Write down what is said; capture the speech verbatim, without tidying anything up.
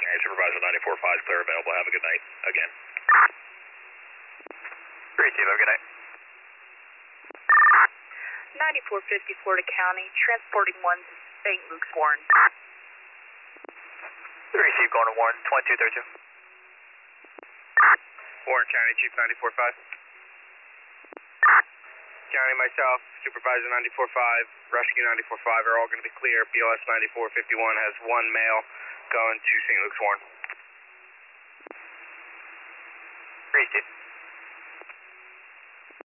Hey, Supervisor ninety-four five is clear, available. Have a good night. Again. Three two, have a good night. ninety-four fifty Florida County, transporting one to Saint Luke's Warren. Receive going to Warren, twenty-two thirty-two. Warren County, Chief ninety-four five. County, myself, Supervisor ninety-four five, Rescue ninety-four five are all going to be clear. B L S ninety-four fifty-one has one male going to Saint Luke's Warren. Receive.